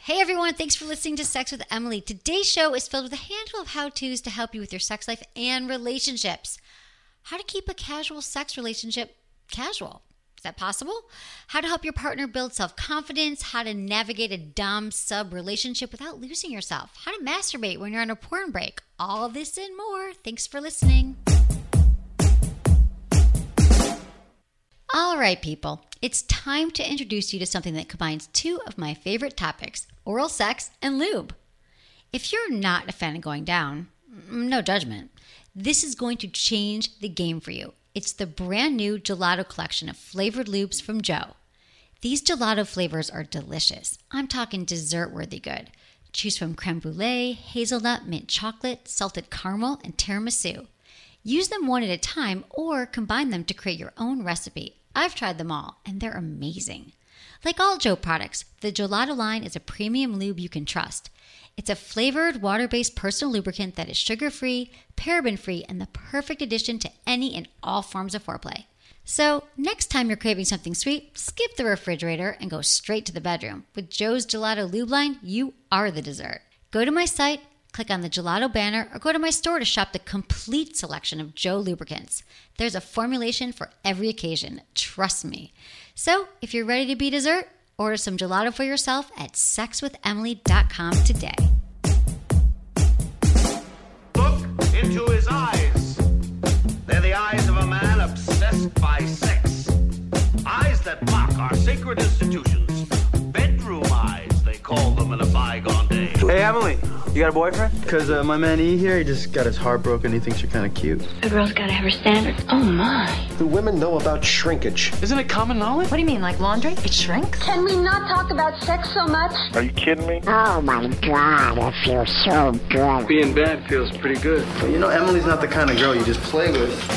Hey everyone, thanks for listening to Sex with Emily. Today's show is filled with a handful of how-tos to help you with your sex life and relationships. How to keep a casual sex relationship casual. Is that possible? How to help your partner build self-confidence, how to navigate a dom-sub relationship without losing yourself, how to masturbate when you're on a porn break. All this and more. Thanks for listening. All right, people. It's time to introduce you to something that combines two of my favorite topics, oral sex and lube. If you're not a fan of going down, no judgment. This is going to change the game for you. It's the brand new Gelato collection of flavored lubes from Joe. These gelato flavors are delicious. I'm talking dessert-worthy good. Choose from creme brulee, hazelnut, mint chocolate, salted caramel, and tiramisu. Use them one at a time or combine them to create your own recipe. I've tried them all, and they're amazing. Like all Joe products, the Gelato line is a premium lube you can trust. It's a flavored, water-based personal lubricant that is sugar-free, paraben-free, and the perfect addition to any and all forms of foreplay. So, next time you're craving something sweet, skip the refrigerator and go straight to the bedroom. With Joe's Gelato lube line, you are the dessert. Go to my site, click on the Gelato banner, or go to my store to shop the complete selection of Joe lubricants. There's a formulation for every occasion, trust me. So, if you're ready to be dessert, order some gelato for yourself at sexwithemily.com today. Look into his eyes. They're the eyes of a man obsessed by sex. Eyes that mock our sacred institutions. Bedroom eyes, they call them in a bygone day. Hey, Emily, you got a boyfriend? Because my man E here, he just got his heart broken. He thinks you're kind of cute. A girl's got to have her standards. Oh, my. Do women know about shrinkage? Isn't it common knowledge? What do you mean, like laundry? It shrinks? Can we not talk about sex so much? Are you kidding me? Oh my God, it feels so good. Being bad feels pretty good. But you know, Emily's not the kind of girl you just play with.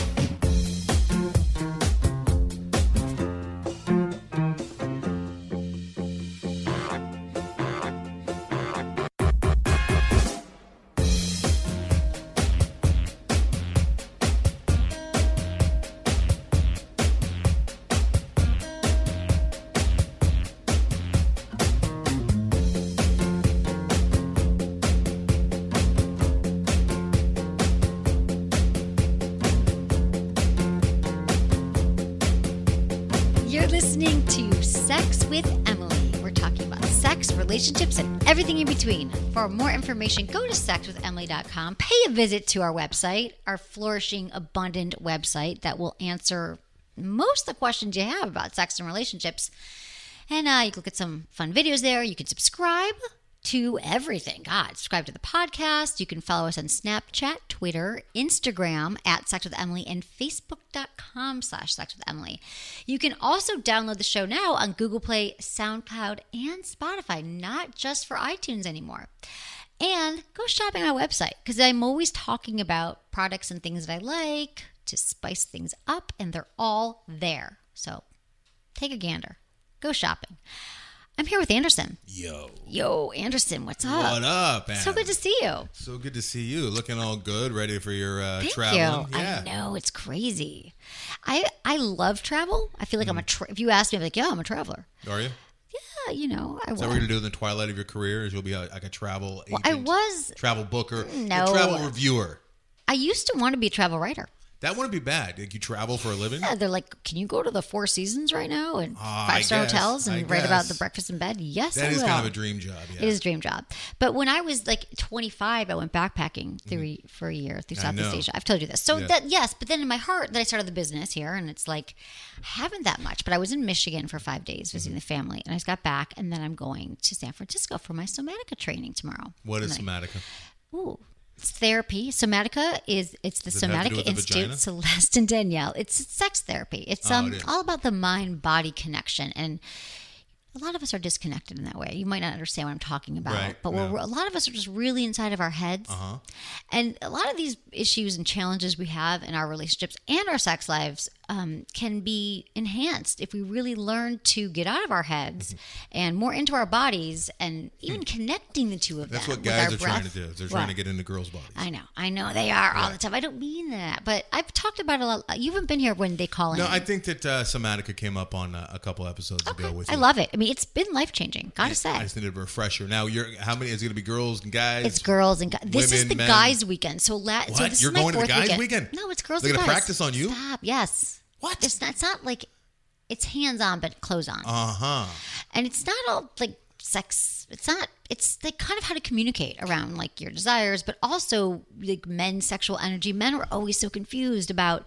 Listening to Sex with Emily. We're talking about sex, relationships, and everything in between. For more information, go to sexwithemily.com. Pay a visit to our website, our flourishing, abundant website that will answer most of the questions you have about sex and relationships. And you can look at some fun videos there. You can subscribe to everything. God, subscribe to the podcast. You can follow us on Snapchat, Twitter, Instagram at Sex with Emily, and Facebook.com/Sex with Emily. You can also download the show now on Google Play, SoundCloud, and Spotify, not just for iTunes anymore. And go shopping on our website because I'm always talking about products and things that I like to spice things up, and they're all there. So take a gander. Go shopping. I'm here with Anderson. Yo, Anderson, what's up? What up, Adam? So good to see you. So good to see you. Looking all good, ready for your Thank traveling. you. Yeah. I know, it's crazy. I love travel. I feel like I'm if you ask me, I'm like, yeah, I'm a traveler. Are you? Yeah, you know, I was. Is that what you're going to do in the twilight of your career? Is you'll be like a travel agent? I was. Travel booker? No. A travel reviewer? I used to want to be a travel writer. That wouldn't be bad. Like you travel for a living? Yeah, they're like, can you go to the Four Seasons right now and I 5-star guess. hotels and I write about guess. the breakfast in bed? Yes, I will. That is kind of a dream job, yeah. It is a dream job. But when I was like 25, I went backpacking for a year through Southeast Asia. I've told you this. So yes, but then in my heart, then I started the business here, and it's like, I haven't that much. But I was in Michigan for 5 days visiting the family, and I just got back, and then I'm going to San Francisco for my Somatica training tomorrow. What is Somatica? Ooh. It's therapy. Somatica it's the Does it have to do Somatica with the Institute. vagina? Celeste and Danielle. It's sex therapy. It's it is. all about the mind-body connection, and a lot of us are disconnected in that way. You might not understand what I'm talking about, Right, but no. a lot of us are just really inside of our heads. And a lot of these issues and challenges we have in our relationships and our sex lives can be enhanced if we really learn to get out of our heads and more into our bodies, and even connecting the two of That's them. what with guys our are trying to do. They're trying to get into girls' bodies. I know they are all the time. I don't mean that, but I've talked about it a lot. You haven't been here when they call in. No, I think that Somatica came up on a couple episodes ago with you. I love it. I mean, it's been life-changing, gotta say. I just needed a refresher. Now, how many is it going to be? Girls and guys? It's girls and guys. This is women, the men? guys' weekend. So What? this You're is my going to the fourth guys' weekend? No, it's girls They're and gonna guys. practice on you? Stop. Yes. What? It's not like, it's hands-on, but clothes on. And it's not all like sex. It's like kind of how to communicate around like your desires, but also like men's sexual energy. Men are always so confused about,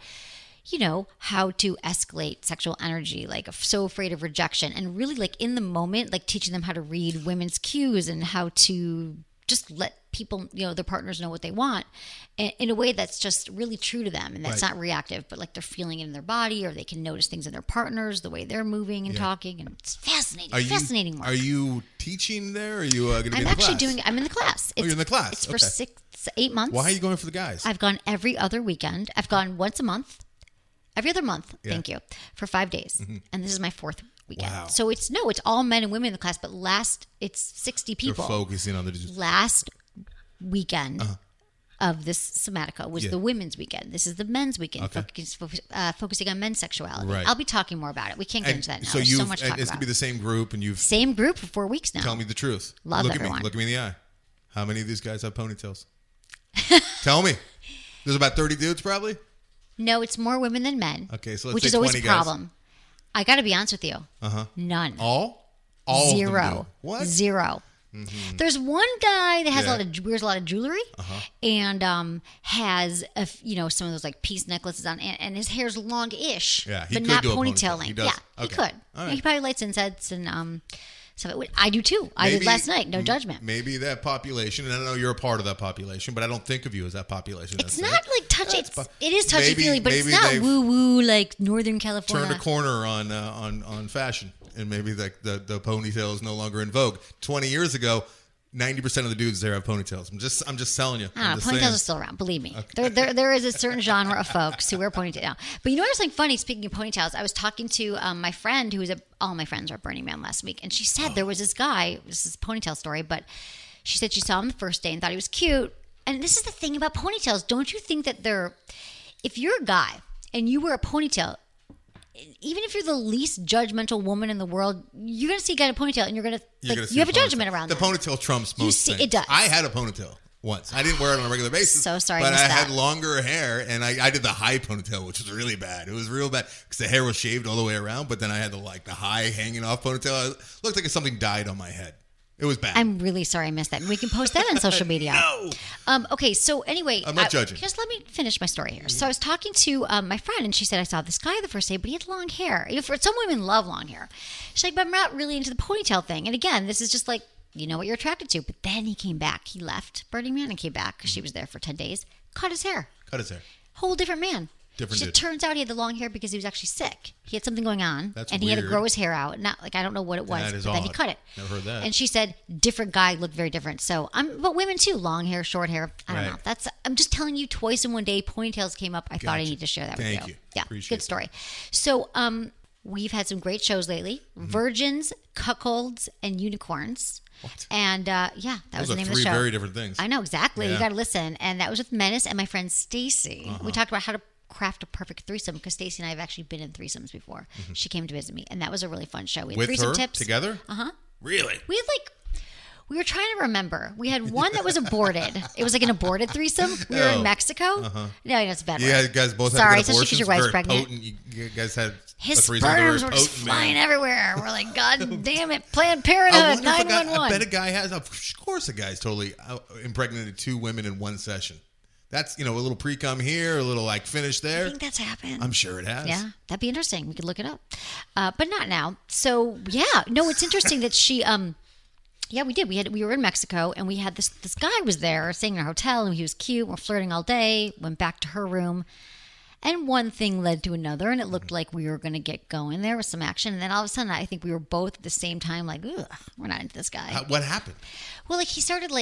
how to escalate sexual energy, like so afraid of rejection, and really like in the moment, like teaching them how to read women's cues and how to just let people, their partners know what they want in a way that's just really true to them. And that's not reactive, but like they're feeling it in their body, or they can notice things in their partners, the way they're moving and talking. And it's fascinating. Fascinating work. Are you teaching there? Or are you going to be in the I'm actually class? I'm in the class. You're in the class. It's for Okay. 8 months. Why are you going for the guys? I've gone every other weekend. I've gone once a month, every other month. Yeah. Thank you, for 5 days. And this is my fourth weekend. Wow. So it's all men and women in the class, but it's 60 people. You're focusing on the... Last weekend of this Somatica was the women's weekend. This is the men's weekend, focusing on men's sexuality. Right. I'll be talking more about it. We can't get into that now. So There's so much to talk it's about. going to be the same group, and you've... Same group for 4 weeks now. Tell me the truth. Love Look everyone. at me. Look at me in the eye. How many of these guys have ponytails? Tell me. There's about 30 dudes, probably? No, it's more women than men. Okay, so let's which say is always 20 a problem. I got to be honest with you. None. All of them Zero. do. What? Zero. There's one guy that has Yeah. wears a lot of jewelry and has some of those like piece necklaces on, and his hair's long-ish, Yeah, he but could not do a ponytail ponytail. length. He does. Yeah, he Okay. could. All right. He probably lights insets and stuff. I do too. I did last night. No judgment. Maybe that population, and I know you're a part of that population, but I don't think of you as that population. It's That's not it. like touchy. That's It is touchy-feely, but it's maybe not they've woo-woo like Northern California. Turned a corner on fashion, and maybe the ponytail is no longer in vogue. 20 years ago, 90% of the dudes there have ponytails. I'm just telling you. I don't know. Ponytails are still around. Believe me. There is a certain genre of folks who wear ponytails now. But what's something funny? Speaking of ponytails, I was talking to my friend who was all my friends were at Burning Man last week, and she said there was this guy. This is a ponytail story, but she said she saw him the first day and thought he was cute. And this is the thing about ponytails. Don't you think that if you're a guy and you wear a ponytail, even if you're the least judgmental woman in the world, you're going to see a guy in a ponytail and you're going to see you have a ponytail. judgment around the that. ponytail trumps most things. It does. I had a ponytail once. I didn't wear it on a regular basis. So sorry I but missed I had that. longer hair, and I did the high ponytail, which was really bad. It was real bad because the hair was shaved all the way around, but then I had the high hanging off ponytail. It looked like something died on my head. It was bad. I'm really sorry I missed that. We can post that on social media. No. Okay, so anyway. I'm not judging. Just let me finish my story here. So I was talking to my friend, and she said, I saw this guy the first day, but he had long hair. Some women love long hair. She's like, but I'm not really into the ponytail thing. And again, this is just like, what you're attracted to. But then he came back. He left Burning Man and came back because she was there for 10 days. Cut his hair. Cut his hair. Whole different man. Different It dude. turns out he had the long hair because he was actually sick. He had something going on, That's and he had to weird. grow his hair out. Not like I don't know what it was, That is but then he odd. cut it. Never heard that. And she said, different guy looked very different. So but women too, long hair, short hair. I don't Right. know. I'm just telling you. Twice in one day, ponytails came up. I thought I Gotcha. needed to share that Thank with you. Yeah, Appreciate good story. So we've had some great shows lately: Virgins, Cuckolds, and Unicorns. What? And that was Those the are name of three the show. very different things. I know exactly. You Yeah. got to listen. And that was with Menace and my friend Stacy. We talked about how to craft a perfect threesome because Stacy and I have actually been in threesomes before. She came to visit me, and that was a really fun show. We had With threesome her tips together? Uh-huh. Really? We had we were trying to remember. We had one that was aborted. It was like an aborted threesome. We were in Mexico. No, it's a bad Yeah, word. you guys both Sorry, had good especially 'cause abortions. your wife's Very pregnant. potent. You guys had His a threesome that were sperms were very just potent, flying man. everywhere. We're like, God damn it, Planned I Parenthood, wonder if a guy, 911. I bet a guy has. Of course, a guy's totally impregnated 2 women in one session. That's a little pre-cum here, a little finish there. I think that's happened. I'm sure it has. Yeah, that'd be interesting. We could look it up, but not now. So yeah, no, it's interesting that she. Yeah, we did. We were in Mexico, and we had this guy was there, staying in a hotel, and he was cute. We're flirting all day. Went back to her room, and one thing led to another, and it looked like we were going to get going. There was some action, and then all of a sudden, I think we were both at the same time like, ugh, we're not into this guy. What happened? Well, he started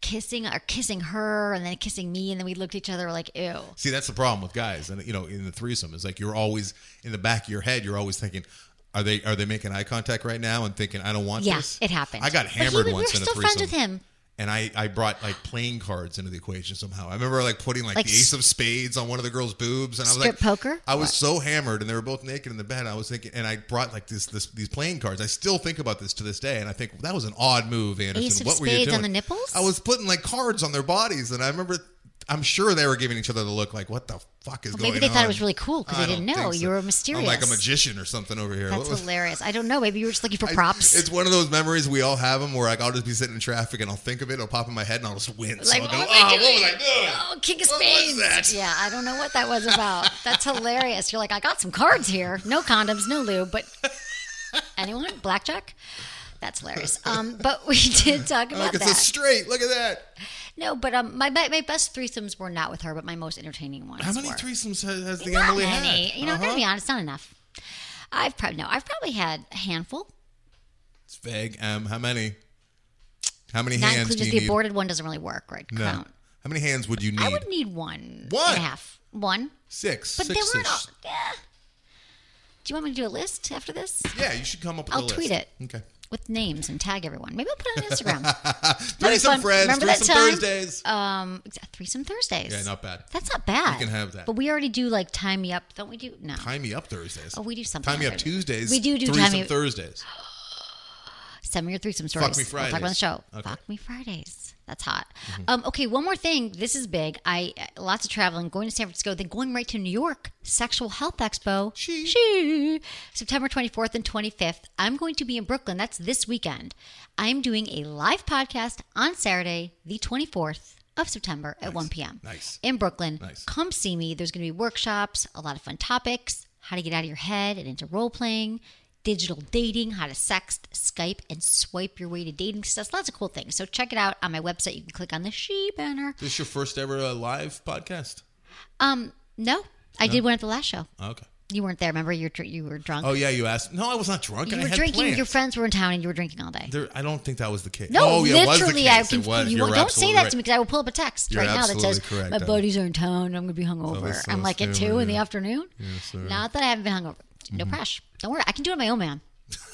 kissing her and then kissing me, and then we looked at each other like, ew. See, that's the problem with guys, and in the threesome, is like you're always in the back of your head. You're always thinking, are they making eye contact right now? And thinking, I don't want this. Yeah, it happened. I got hammered once in a threesome. We were still friends with him. And I brought like playing cards into the equation somehow. I remember like putting like the ace of spades on one of the girls' boobs, and I was strip like, poker. I was so hammered, and they were both naked in the bed. I was thinking, and I brought like these playing cards. I still think about this to this day, and I think that was an odd move, Anderson. Ace of what were you spades doing? on the nipples? I was putting like cards on their bodies, and I remember. I'm sure they were giving each other the look like, what the fuck is going on? Maybe they thought it was really cool because they didn't know. So. You were mysterious. I'm like a magician or something over here. That's hilarious. I don't know. Maybe you were just looking for props. It's one of those memories we all have them where like I'll just be sitting in traffic and I'll think of it, it'll pop in my head and I'll just wince. Like, I'll go, what what was was I doing? Oh, king of What spades. was that? Yeah, I don't know what that was about. That's hilarious. You're like, I got some cards here. No condoms, no lube, but anyone? Blackjack? That's hilarious. But we did talk about Look, that. it's a straight. Look at that. No, but my best threesomes were not with her, but my most entertaining ones. How many were. threesomes has the Not Emily many. had? You know, I'm gonna be honest, not enough. I've probably had a handful. It's vague. How many? How many Not hands do including you the need? aborted one doesn't really work, right? No. Count. How many hands would you need? I would need one. One? And a half. One. 6. But they Six-ish. weren't all. Yeah. Do you want me to do a list after this? Yeah, you should come up with a I'll list. tweet it. Okay. With names and tag everyone. Maybe I'll put it on Instagram. Threesome friends, Remember that threesome time? Thursdays. Threesome Thursdays. Yeah, not bad. That's not bad. You can have that. But we already do like Time Me Up, don't we do? No. Tie me up Thursdays. Oh, we do something. Tie me up like that. Tuesdays. We do threesome Time Me Up. Thursdays. Send me your threesome stories. Fuck Me We'll talk about the show. Fridays. Okay. Fuck Me Fridays. That's hot. Okay, one more thing. This is big. Lots of traveling. Going to San Francisco, then going right to New York. Sexual Health Expo. She. September 24th and 25th. I'm going to be in Brooklyn. That's this weekend. I'm doing a live podcast on Saturday, the 24th of September at 1 p.m. Nice. In Brooklyn. Nice. Come see me. There's going to be workshops, a lot of fun topics, how to get out of your head and into role playing, digital dating, how to sext, Skype, and swipe your way to dating success. Lots of cool things. So check it out on my website. You can click on the She banner. This your first ever live podcast? No, I did one at the last show. Okay. You weren't there. Remember, you were drunk. Oh yeah, you asked. No, I was not drunk. You I were had drinking. plans. Your friends were in town, and you were drinking all day. I don't think that was the case. No, oh, yeah, literally, it was the case. It was. You You're don't say absolutely that right. to me because I will pull up a text You're right now that says absolutely correct, my Donna. buddies are in town. I'm going to be hungover. so I'm like at 2 stupid, in the yeah. afternoon. Yes, sir. Not that I haven't been hungover. No pressure. Don't worry. I can do it on my own, man.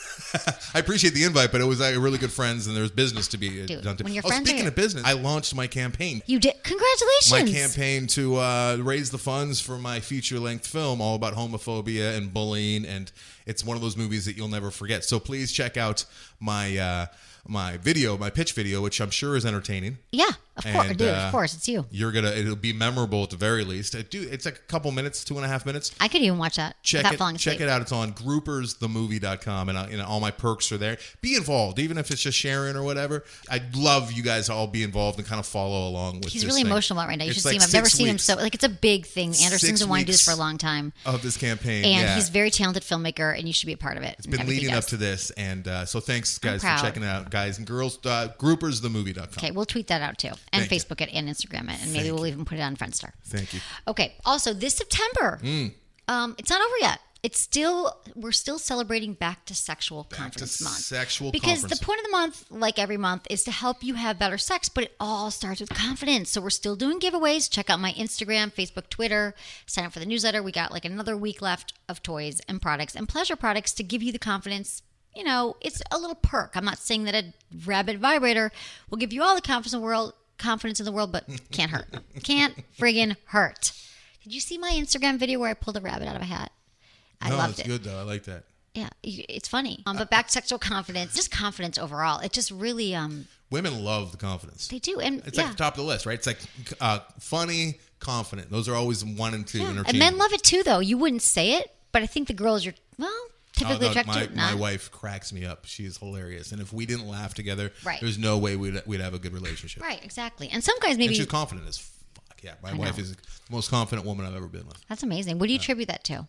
I appreciate the invite, but it was really good friends, and there's business to be Dude, done. when your friends Speaking are- of business, I launched my campaign. You did. Congratulations. My campaign to raise the funds for my feature-length film all about homophobia and bullying, and it's one of those movies that you'll never forget. So please check out my my pitch video, which I'm sure is entertaining. Yeah, of course, And, dude. Of course, it's you. It'll be memorable at the very least. It's like a couple minutes, 2.5 minutes. I could even watch that without falling asleep. Check it out. It's on groupersthemovie.com, and all my perks are there. Be involved, even if it's just sharing or whatever. I'd love you guys to all be involved and kind of follow along with He's this really thing. emotional about it right now. You It's should like see him. I've never 6 seen him weeks so it's a big thing. Anderson's 6 been wanting to do this for a weeks long time, of this campaign, and yeah. he's a very talented filmmaker, and you should be a part of it. It's been leading up to this, and so thanks, guys, for proud. checking it out, guys and girls. Groupersthemovie.com. Okay, we'll tweet that out too, and Thank you. Facebook it, and Instagram it, and maybe we'll even put it on Friendster. Thank you. Okay. Also, this September, it's not over yet. We're still celebrating Back to Sexual Confidence Month. Sexual Because conference. the point of the month, like every month, is to help you have better sex, but it all starts with confidence. So we're still doing giveaways. Check out my Instagram, Facebook, Twitter. Sign up for the newsletter. We got like another week left of toys and products and pleasure products to give you the confidence. You know, it's a little perk. I'm not saying that a rabbit vibrator will give you all the confidence in the world, but can't hurt. Can't friggin' hurt. Did you see my Instagram video where I pulled a rabbit out of a hat? I loved it's it. good though. I like that. Yeah, it's funny. But back to sexual confidence, just confidence overall. It just really, Women love the confidence. they do. And It's yeah. like the top of the list, right? It's like funny, confident. Those are always 1 and 2. Yeah. And Interchangeable. men love it too, though. You wouldn't say it, but I think the girls you're, typically attracted to. My wife cracks me up. She is hilarious, and if we didn't laugh together, Right. there's no way we'd have a good relationship. Right, exactly. And some guys maybe. And she's confident as fuck. Yeah, my wife is the most confident woman I've ever been with. That's amazing. What do you attribute that to?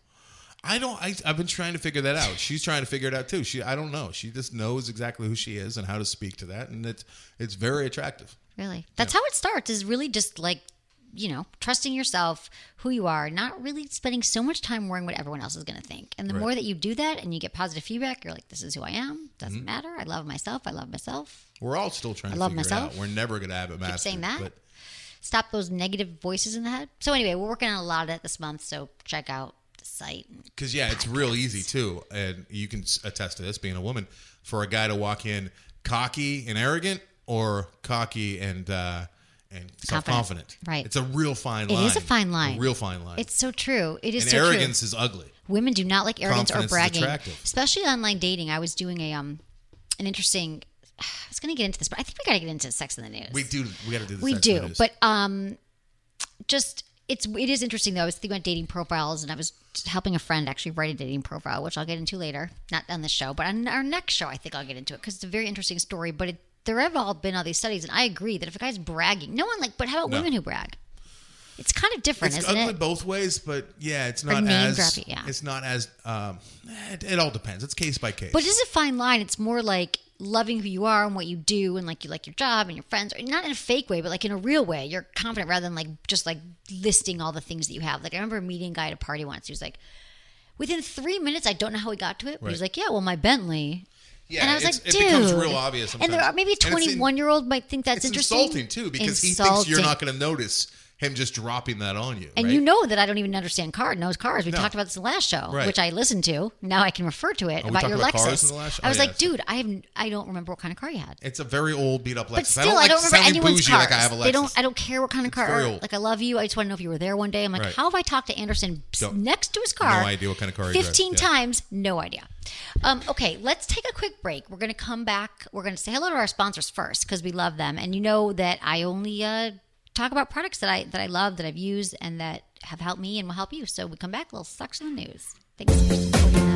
I've been trying to figure that out. She's trying to figure it out too. I don't know. She just knows exactly who she is and how to speak to that, and it's very attractive. Really? That's how it starts, is really just like trusting yourself, who you are, not really spending so much time worrying what everyone else is going to think. And the more that you do that and you get positive feedback, you're like, this is who I am. Doesn't matter. I love myself. We're all still trying to love figure myself. it out. We're never going to have it mastered. Keep saying that. But stop those negative voices in the head. So anyway, we're working on a lot of it this month. So check out the site. Because, it's real easy, too. And you can attest to this, being a woman, for a guy to walk in cocky and arrogant or cocky and self-confident. Right. It's a real fine line. It is a fine line. A real fine line. It's so true. It is and so true. arrogance is ugly. Women do not like arrogance or Confidence is bragging, attractive. especially online dating. I was doing an interesting. I was going to get into this, but I think we got to get into Sex in the News. We do. We got to do this. We do, but it is interesting though. I was thinking about dating profiles, and I was helping a friend actually write a dating profile, which I'll get into later, not on this show, but on our next show, I think I'll get into it because it's a very interesting story. But there have all been all these studies, and I agree that if a guy's bragging, no one but how about women who brag? It's kind of different, it's isn't ugly it? both ways, but it's Or not name as. dropping, yeah. It's not as. It all depends. It's case by case. But it is a fine line. It's more like loving who you are and what you do, and like you like your job and your friends, or not in a fake way, but like in a real way. You're confident rather than just listing all the things that you have. Like I remember meeting a guy at a party once. He was like, within 3 minutes, I don't know how he got to it, but he was like, yeah, well, my Bentley. Yeah, and I was like, dude. It becomes real obvious sometimes. And there are maybe a 21-year-old might think that's interesting. It's insulting, too, because he thinks you're not going to notice him just dropping that on you. And right? you know that I don't even understand knows cars. We talked about this in the last show, which I listened to. Now I can refer to it about your Lexus. I was like, dude, I don't remember what kind of car you had. It's a very old, beat up Lexus. But still, I don't remember anyone's cars. Like I have a Lexus. I don't care what kind of car. Very old. Like I love you. I just want to know if you were there one day. I'm like, how have I talked to Anderson next to his car? No idea what kind of car he 15 times. No idea. Okay, let's take a quick break. We're going to come back. We're going to say hello to our sponsors first because we love them. And you know that I only talk about products that I love, that I've used, and that have helped me and will help you. So we come back, a little Sex in the News. Thanks for supporting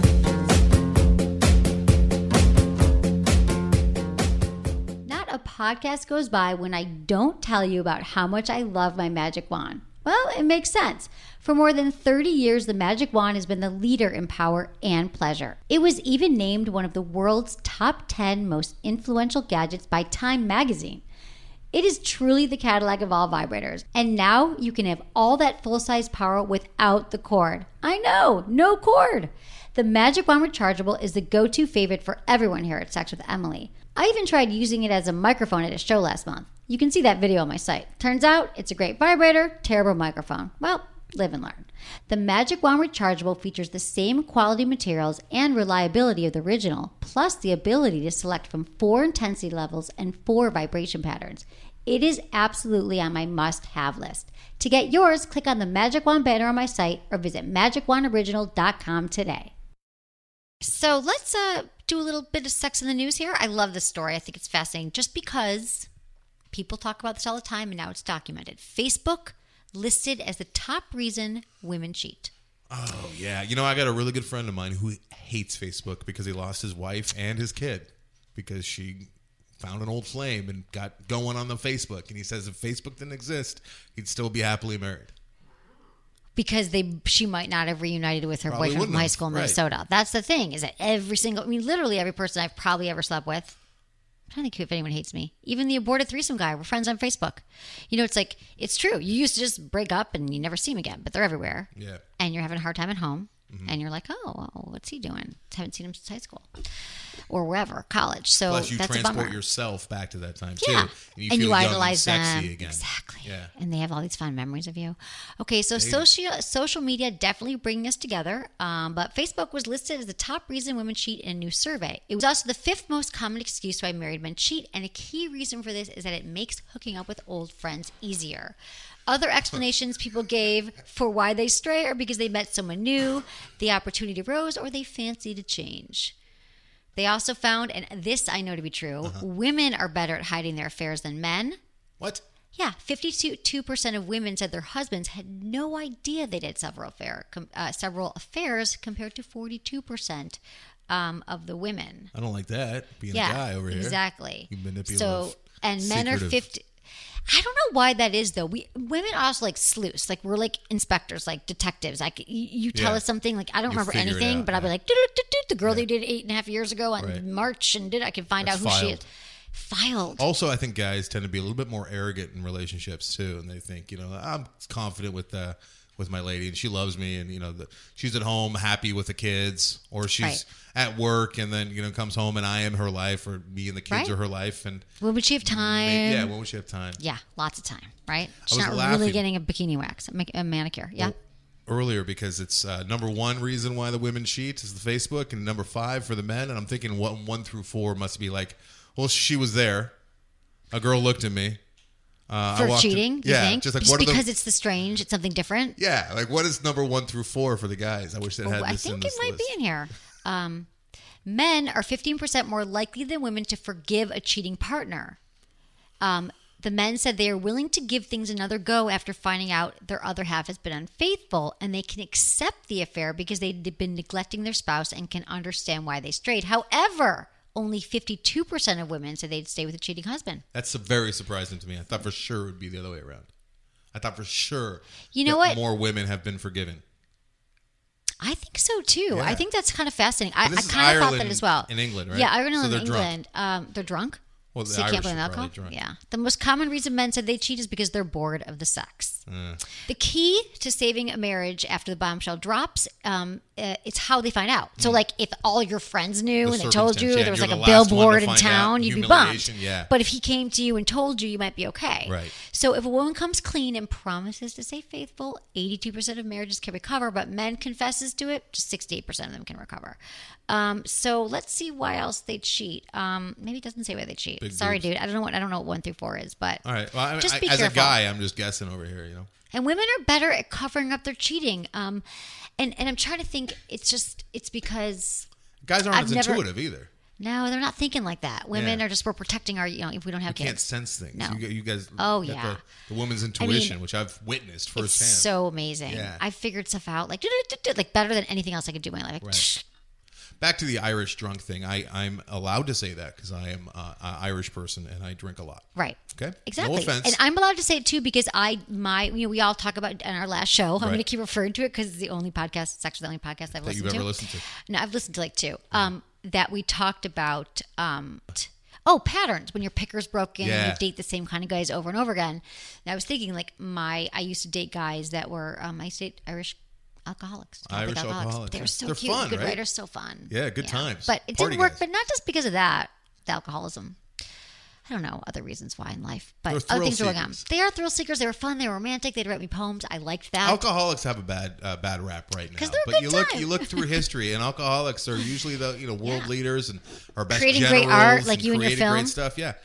that. Not a podcast goes by when I don't tell you about how much I love my Magic Wand. Well, it makes sense. For more than 30 years, the Magic Wand has been the leader in power and pleasure. It was even named one of the world's top 10 most influential gadgets by Time magazine. It is truly the Cadillac of all vibrators. And now you can have all that full-size power without the cord. I know, no cord. The Magic Wand Rechargeable is the go-to favorite for everyone here at Sex with Emily. I even tried using it as a microphone at a show last month. You can see that video on my site. Turns out it's a great vibrator, terrible microphone. Well, live and learn. The Magic Wand Rechargeable features the same quality materials and reliability of the original, plus the ability to select from 4 intensity levels and 4 vibration patterns. It is absolutely on my must-have list. To get yours, click on the Magic Wand banner on my site or visit magicwandoriginal.com today. So let's do a little bit of Sex in the News here. I love this story. I think it's fascinating just because people talk about this all the time and now it's documented. Facebook listed as the top reason women cheat. Oh, yeah. You know, I got a really good friend of mine who hates Facebook because he lost his wife and his kid because she found an old flame and got going on the Facebook. And he says if Facebook didn't exist, he'd still be happily married. Because she might not have reunited with her Probably boyfriend from wouldn't high have. school in Right. Minnesota. That's the thing, is that literally every person I've probably ever slept with, I don't think if anyone hates me. Even the aborted threesome guy, we're friends on Facebook. You know, it's like, it's true. You used to just break up and you never see him again, but they're everywhere. Yeah. And you're having a hard time at home. And you're like, oh, well, what's he doing? Haven't seen him since high school or wherever, college. So Plus, you that's a transport bummer. yourself back to that time, Yeah. too. And And feel you young idolize and sexy them. again. Exactly. Yeah. And they have all these fun memories of you. Okay, so social media definitely bringing us together. But Facebook was listed as the top reason women cheat in a new survey. It was also the 5th most common excuse why married men cheat. And a key reason for this is that it makes hooking up with old friends easier. Other explanations people gave for why they stray are because they met someone new, the opportunity arose, or they fancied a change. They also found, and this I know to be true, women are better at hiding their affairs than men. What? Yeah, 52% of women said their husbands had no idea they did several affairs compared to 42% of the women. I don't like that, being a guy over here. Exactly. You manipulative, So, and men are secretive. 50. I don't know why that is though. Women are also like sleuths, like we're like inspectors, like detectives. Like you tell Yeah. us something, like I don't You remember figure it anything, out, but I'll be yeah. like, the girl they did 8.5 years ago on Right. March, and I can find That's out who she is. filed. filed. Also, I think guys tend to be a little bit more arrogant in relationships too, and they think, I'm confident with my lady, and she loves me, and she's at home happy with the kids, or she's at work, and then comes home, and I am her life, or me and the kids are her life. And when would she have time? When would she have time? Yeah, lots of time, right? I She's was not laughing. really getting a bikini wax, a manicure. Yeah. Earlier, because it's number 1 reason why the women cheat is the Facebook, and number 5 for the men. And I'm thinking 1 through 4 must be like, well, she was there. A girl looked at me. For cheating, you think? Just like just what are because it's the strange, it's something different. Yeah, like what is number 1 through 4 for the guys? I wish they had this in this I think it might list. be in here. Men are 15% more likely than women to forgive a cheating partner. The men said they are willing to give things another go after finding out their other half has been unfaithful, and they can accept the affair because they've been neglecting their spouse and can understand why they strayed. However, only 52% of women said they'd stay with a cheating husband. That's very surprising to me. I thought for sure it would be the other way around. I thought for sure more women have been forgiven. I think so too. Yeah. I think that's kind of fascinating. I This is kind of thought that Ireland as well. in England, right? Yeah, Ireland So and they're England. They're drunk. Well, the So you Irish can't blame are alcohol? probably drunk. Yeah. The most common reason men said they cheat is because they're bored of the sex. The key to saving a marriage after the bombshell drops, it's how they find out. So, like, if all your friends knew and they told you, there was like a billboard in town, you'd be bummed. Yeah. But if he came to you and told you, you might be okay. Right. So if a woman comes clean and promises to stay faithful, 82% of marriages can recover, but men confesses to it, just 68% of them can recover. So let's see why else they cheat. Maybe it doesn't say why they cheat. Big Sorry, boobs. dude. I don't know what 1 through 4 is, but All right. Well, just be as careful. a guy, I'm just guessing over here, And women are better at covering up their cheating. And I'm trying to think. It's because Guys aren't I've as never- intuitive either. no, they're not thinking like that. Women Yeah. are just we're protecting our if we don't have You kids. can't sense things. No. You guys. Oh, got yeah. The woman's intuition, which I've witnessed firsthand. It's so amazing. Yeah. I figured stuff out like better than anything else I could do in my life. Like, Right. Back to the Irish drunk thing. I'm allowed to say that because I am an Irish person and I drink a lot. right. Okay. Exactly. No offense. And I'm allowed to say it too because we all talk about it in our last show. I'm Right. going to keep referring to it because it's the only podcast. It's actually the only podcast I've that listened you've to. ever listened to. No, I've listened to like 2. That we talked about patterns when your picker's broken and Yeah. you date the same kind of guys over and over again. And I was thinking like I used to date guys that were I used to date Irish alcoholics. Irish alcoholics. They were so They're cute. fun, Good right? writers, so fun. Yeah, good times. But it Party didn't work, guys. but not just because of that, the alcoholism. I don't know other reasons why in life, but They're other thrill things are going on. seekers. They are thrill seekers. They were fun. They were romantic. They'd write me poems. I liked that. Alcoholics have a bad rap right now. 'Cause they're a But good you look through history, and alcoholics are usually the world leaders and our best Creating generals great art, like and you in your creating film. great stuff. Yeah,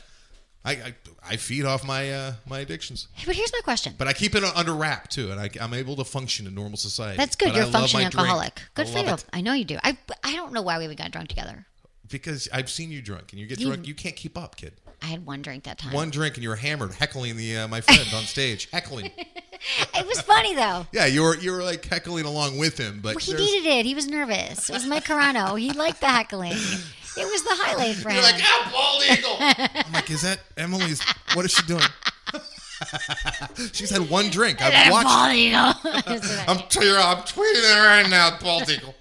I feed off my my addictions, But here's my question. but I keep it under wrap too, and I'm able to function in normal society. That's good. But You're I a love functioning my drink. alcoholic. Good I for love you. it. I know you do. I don't know why we got drunk together. Because I've seen you drunk, and you get drunk, you can't keep up, kid. I had one drink that time. One drink, and you're hammered, heckling my friend on stage, heckling. It was funny though. Yeah, you were like heckling along with him, but Well, he there's- needed it. He was nervous. It was Mike Carano. He liked the heckling. It was the highlight for him. You're like, bald eagle. I'm like, is that Emily's? What is she doing? She's had one drink. I've watched. Bald eagle. I'm tweeting it right now, bald eagle.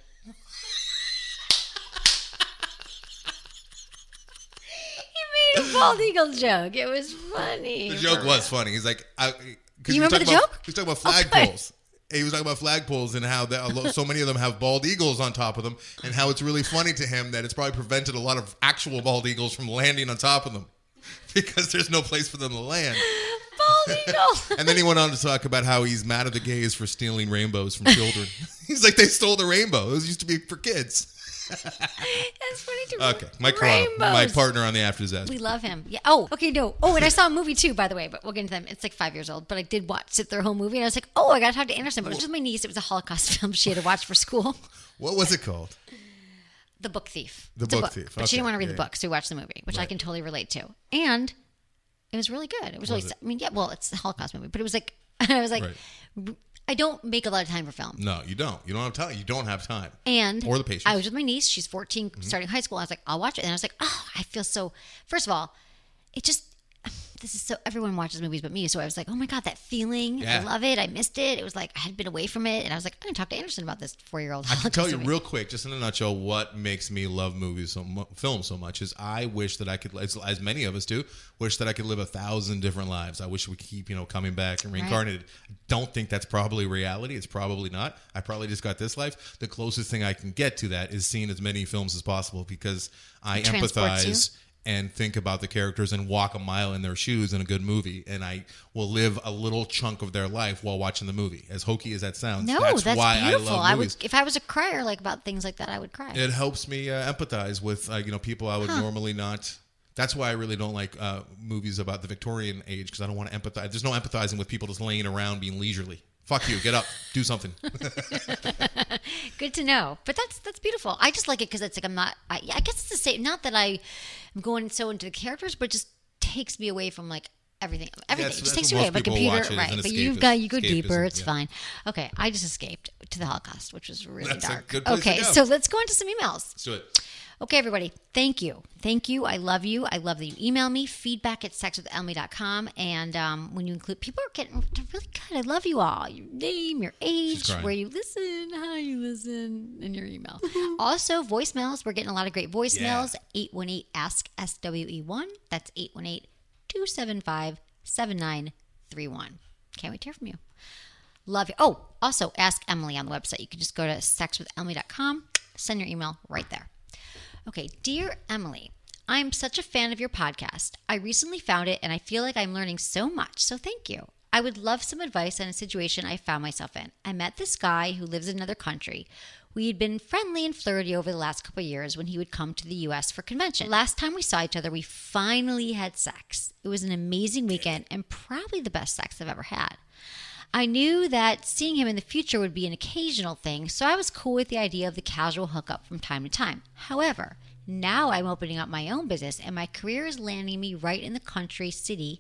He made a bald eagle joke. It was funny. The joke was funny. He's like, You remember the joke? He was talking about flagpoles. He was talking about flagpoles and how so many of them have bald eagles on top of them, and how it's really funny to him that it's probably prevented a lot of actual bald eagles from landing on top of them because there's no place for them to land. Bald eagle. And then he went on to talk about how he's mad at the gays for stealing rainbows from children. He's like, they stole the rainbow. It used to be for kids. That's funny too. Okay, Mike Carano, my partner on the After Disaster. We love him. Yeah. Oh, okay. No. Oh, and I saw a movie too, by the way. But we'll get into them. It's like 5 years old, but I did sit through the whole movie, and I was like, oh, I got to talk to Anderson. But it was just my niece. It was a Holocaust film she had to watch for school. What was it called? The Book Thief. The It's a Book Thief. But she didn't Okay, want to read yeah, the book, so we watched the movie, which I Right. can totally relate to. And it was really good. It was really. it? I mean, yeah. Well, it's a Holocaust movie, but it was like I was like, Right. I don't make a lot of time for film. No, you don't. You don't have time. You don't have time. And or the patience. I was with my niece. She's 14, Mm-hmm. starting high school. I was like, I'll watch it. And I was like, oh, I feel so. First of all, it's this is so, everyone watches movies but me. So I was like, oh my God, that feeling. Yeah. I love it. I missed it. It was like, I had been away from it. And I was like, I'm going to talk to Anderson about this 4-year-old. I can tell you real quick, just in a nutshell, what makes me love film so much is I wish that I could, as many of us do, wish that I could live 1,000 different lives. I wish we could keep, coming back and reincarnated. Right. I don't think that's probably reality. It's probably not. I probably just got this life. The closest thing I can get to that is seeing as many films as possible because I empathize and think about the characters and walk a mile in their shoes in a good movie. And I will live a little chunk of their life while watching the movie. As hokey as that sounds, that's why beautiful. I love movies. If I was a crier about things like that, I would cry. It helps me empathize with people I would normally not. That's why I really don't like movies about the Victorian age because I don't want to empathize. There's no empathizing with people just laying around being leisurely. Fuck you. Get up. Do something. Good to know. But that's beautiful. I just like it because it's like I guess it's the same. Not that I am going so into the characters, but it just takes me away from everything. It just takes me away. My computer, right? But you go deeper. It's fine. Okay, I just escaped to the Holocaust, which was really dark. A good place to go. So let's go into some emails. Let's do it. Okay, everybody. Thank you. I love you. I love that you email me. feedback@sexwithemily.com. And when you include, people are getting really good. I love you all. Your name, your age, where you listen, how you listen, and your email. Also, voicemails. We're getting a lot of great voicemails. 818-ASK-SWE1. That's 818-275-7931. Can't wait to hear from you. Love you. Oh, also, Ask Emily on the website. You can just go to sexwithemily.com. Send your email right there. Okay, dear Emily, I'm such a fan of your podcast. I recently found it and I feel like I'm learning so much, so thank you. I would love some advice on a situation I found myself in. I met this guy who lives in another country. We had been friendly and flirty over the last couple of years when he would come to the U.S. for convention. Last time we saw each other, we finally had sex. It was an amazing weekend and probably the best sex I've ever had. I knew that seeing him in the future would be an occasional thing, so I was cool with the idea of the casual hookup from time to time. However, now I'm opening up my own business, and my career is landing me right in the country/city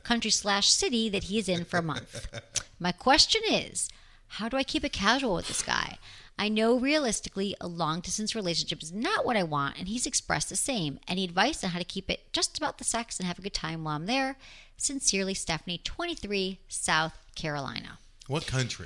that he is in for a month. My question is, how do I keep it casual with this guy? I know realistically a long-distance relationship is not what I want, and he's expressed the same. Any advice on how to keep it just about the sex and have a good time while I'm there? Sincerely, Stephanie, 23, South Carolina. What country?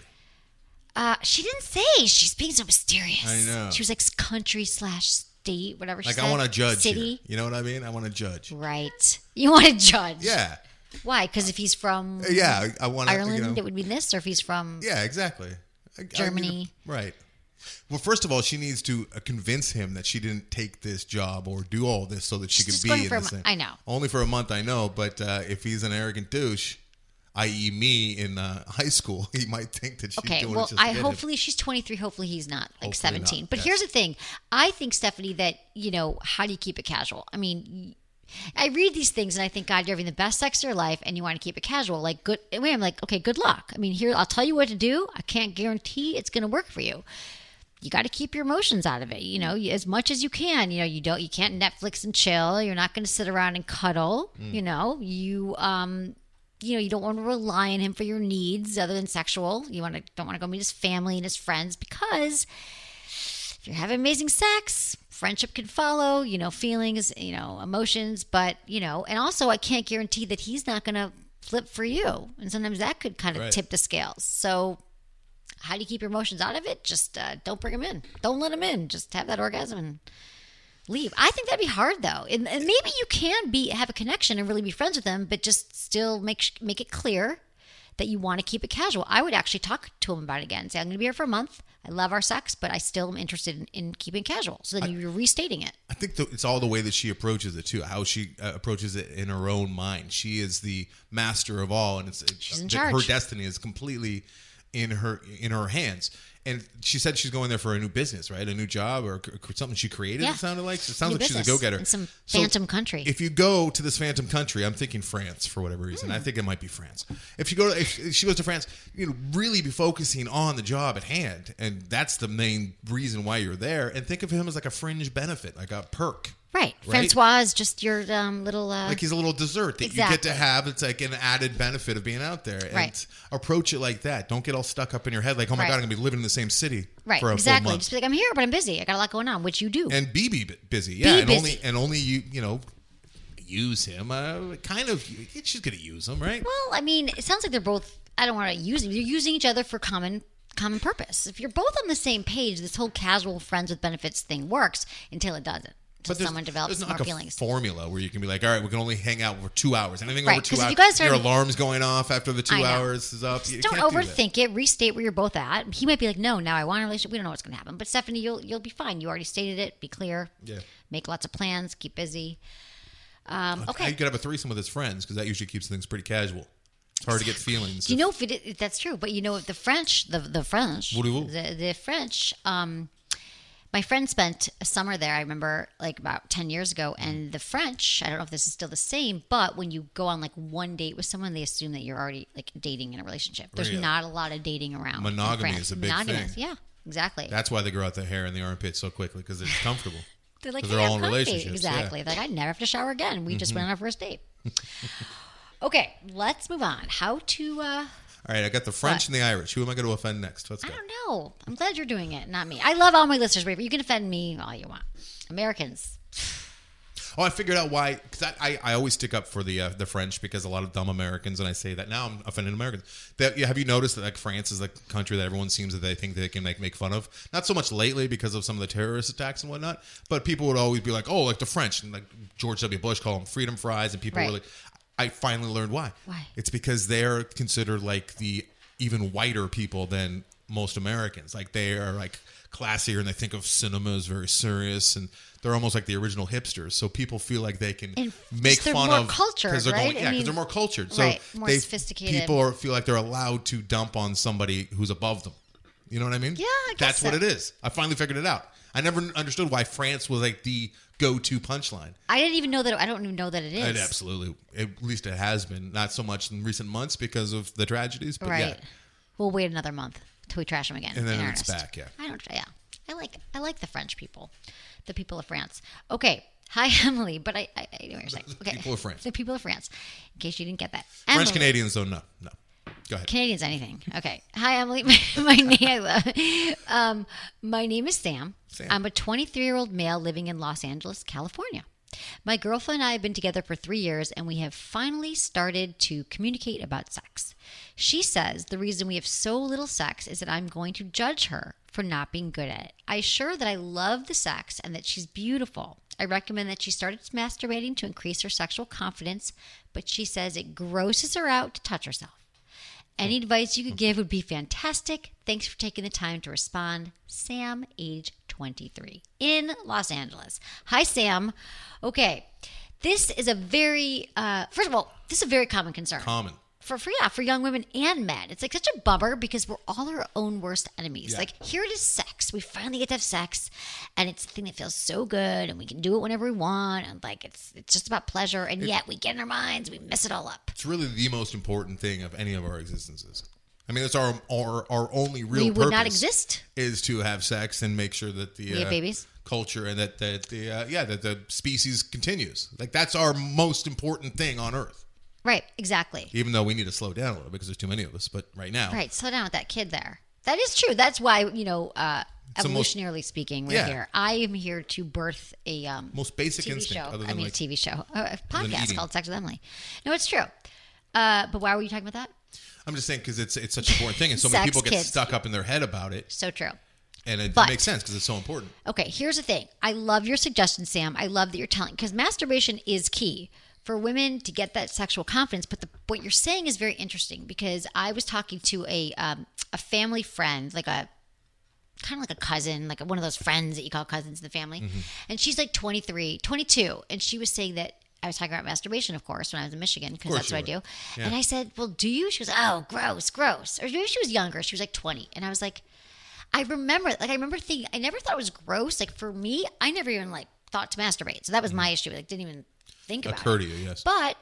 She didn't say. She's being so mysterious. I know. She was like country/state, whatever she said. I want to judge city. Here. You know what I mean? I want to judge. Right. You want to judge. Yeah. Why? Because if he's from I want Ireland, it would be this, or if he's from exactly. Germany. Right. Well, first of all, she needs to convince him that she didn't take this job or do all this so that she could be in the same. I know. Only for a month, I know. But if he's an arrogant douche, i.e. me in high school, he might think that she's doing it just to get hopefully she's 23. Hopefully he's not hopefully 17. Not, but here's the thing. I think, Stephanie, that, how do you keep it casual? I mean, I read these things and I think, God, you're having the best sex of your life and you want to keep it casual. Like, good. I'm like, okay, good luck. I mean, here, I'll tell you what to do. I can't guarantee it's going to work for you. You got to keep your emotions out of it, as much as you can. You can't Netflix and chill. You're not going to sit around and cuddle. You don't want to rely on him for your needs other than sexual. You don't want to go meet his family and his friends because if you're having amazing sex, friendship can follow. Feelings, emotions, but and also I can't guarantee that he's not going to flip for you, and sometimes that could kind of tip the scales. So. How do you keep your emotions out of it? Just don't bring them in. Don't let them in. Just have that orgasm and leave. I think that'd be hard, though. And maybe you can have a connection and really be friends with them, but just still make it clear that you want to keep it casual. I would actually talk to him about it again. Say, I'm going to be here for a month. I love our sex, but I still am interested in keeping it casual. So then you're restating it. I think it's all the way that she approaches it, too. How she approaches it in her own mind. She is the master of all, and she's in charge. Her destiny is completely in her hands. And she said she's going there for a new business, right? A new job or something she created, it sounded like. It sounds like she's a go-getter. In some phantom country. If you go to this phantom country, I'm thinking France for whatever reason. I think it might be France. If she goes to France, really be focusing on the job at hand. And that's the main reason why you're there. And think of him as like a fringe benefit, like a perk. Right. Francois is just your little... like he's a little dessert that you get to have. It's like an added benefit of being out there. And approach it like that. Don't get all stuck up in your head like, oh my God, I'm going to be living in the same city for a full month. Just be like, I'm here, but I'm busy. I got a lot going on, which you do. And be busy. Yeah. Be busy. And only use him. She's going to use him, right? Well, I mean, it sounds like they're both. I don't want to use them. You're using each other for common purpose. If you're both on the same page, this whole casual friends with benefits thing works until it doesn't. Until someone develops there's more not like feelings. A formula where you can be like, all right, we can only hang out for 2 hours. Anything Right, over 2 'cause if hours, you guys your started- alarm's going off after the 2 I know. hours is up. Just You don't can't do that. overthink it. Restate where you're both at. He might be like, no, now I want a relationship. We don't know what's going to happen. But Stephanie, you'll be fine. You already stated it. Be clear. Yeah. Make lots of plans. Keep busy. You Okay. could have a threesome with his friends because that usually keeps things pretty casual. It's hard to get feelings. Do you know if that's true? But you know, the French, the French, Voulez-vous? the French. My friend spent a summer there. I remember, like about 10 years ago, and the French. I don't know if this is still the same, but when you go on like one date with someone, they assume that you're already like dating in a relationship. There's Really? not a lot of dating around. in Monogamy France. is a big Monogamous, thing. Yeah, exactly. That's why they grow out the hair and the armpits so quickly because they're just comfortable. They're like, 'Cause hey, they're all I'm in comfy. relationships, Exactly. yeah. Like, I never have to shower again. We just went on our first date. Okay, let's move on. How to, All right, I got the French What? and the Irish. Who am I going to offend next? Let's I go. don't know. I'm glad you're doing it, not me. I love all my listeners, but you can offend me all you want. Americans. Oh, I figured out why. Because I always stick up for the French because a lot of dumb Americans, and I say that now I'm offending Americans. Have you noticed that like France is the country that everyone seems that they think they can make fun of? Not so much lately because of some of the terrorist attacks and whatnot, but people would always be like, oh, like the French, and like George W. Bush called them freedom fries, and people Right. were like, I finally learned why. Why? It's because they're considered like the even whiter people than most Americans. Like they are like classier, and they think of cinema as very serious, and they're almost like the original hipsters. So people feel like they can And make they're fun more of cultured, because they're right? going, I yeah, because mean, they're more cultured. So right, more sophisticated. People feel like they're allowed to dump on somebody who's above them. You know what I mean? Yeah, I guess that's what so. it is. I finally figured it out. I never understood why France was like the go-to punchline. I didn't even know that. I don't even know that it is. It absolutely, at least it has been. Not so much in recent months because of the tragedies, but Right. yeah. We'll wait another month till we trash them again. And then in it's earnest. back, yeah. I don't. Yeah. I like the French people, the people of France. Okay. Hi, Emily. But I know what you're saying. The Okay. people of France. The people of France. In case you didn't get that. French Emily. Canadians, though, no. Go ahead. Canadians, anything. Okay. Hi, Emily. My name is Sam. I'm a 23-year-old male living in Los Angeles, California. My girlfriend and I have been together for 3 years, and we have finally started to communicate about sex. She says the reason we have so little sex is that I'm going to judge her for not being good at it. I assure her that I love the sex and that she's beautiful. I recommend that she start masturbating to increase her sexual confidence, but she says it grosses her out to touch herself. Any advice you could give would be fantastic. Thanks for taking the time to respond. Sam, age 23, in Los Angeles. Hi, Sam. Okay, this is a very, first of all, this is a very common concern. Common. For young women and men. It's like such a bummer because we're all our own worst enemies. Yeah. Like, here it is sex. We finally get to have sex, and it's a thing that feels so good, and we can do it whenever we want, and like it's just about pleasure, and yet we get in our minds, we mess it all up. It's really the most important thing of any of our existences. I mean, it's our only real We purpose. would not exist. Is to have sex and make sure that the We have babies. culture and that the species continues. Like that's our most important thing on Earth. Right, exactly. Even though we need to slow down a little because there's too many of us. But right now, Right, slow down with that kid there. That is true. That's why, the most- evolutionarily speaking, we're Yeah. here. I am here to birth a most basic TV instinct, show. other I than mean, like a TV show. A than podcast eating. called Sex with Emily. No, it's true. But why were you talking about that? I'm just saying because it's such an important thing, and so many Sex, people get kids. stuck up in their head about it, So true. and it But- makes sense because it's so important. Okay, here's the thing. I love your suggestion, Sam. I love that you're telling, because masturbation is key for women to get that sexual confidence. But what you're saying is very interesting because I was talking to a family friend, like a kind of like a cousin, like one of those friends that you call cousins in the family. Mm-hmm. And she's like 23, 22. And she was saying that I was talking about masturbation, of course, when I was in Michigan, because course that's what I you do. were. Yeah. And I said, well, do you? She goes, oh, gross. Or maybe she was younger. She was like 20. And I was like, I remember thinking, I never thought it was gross. Like for me, I never even like thought to masturbate. So that was my issue. Like didn't even think about Occur it. to you, yes. But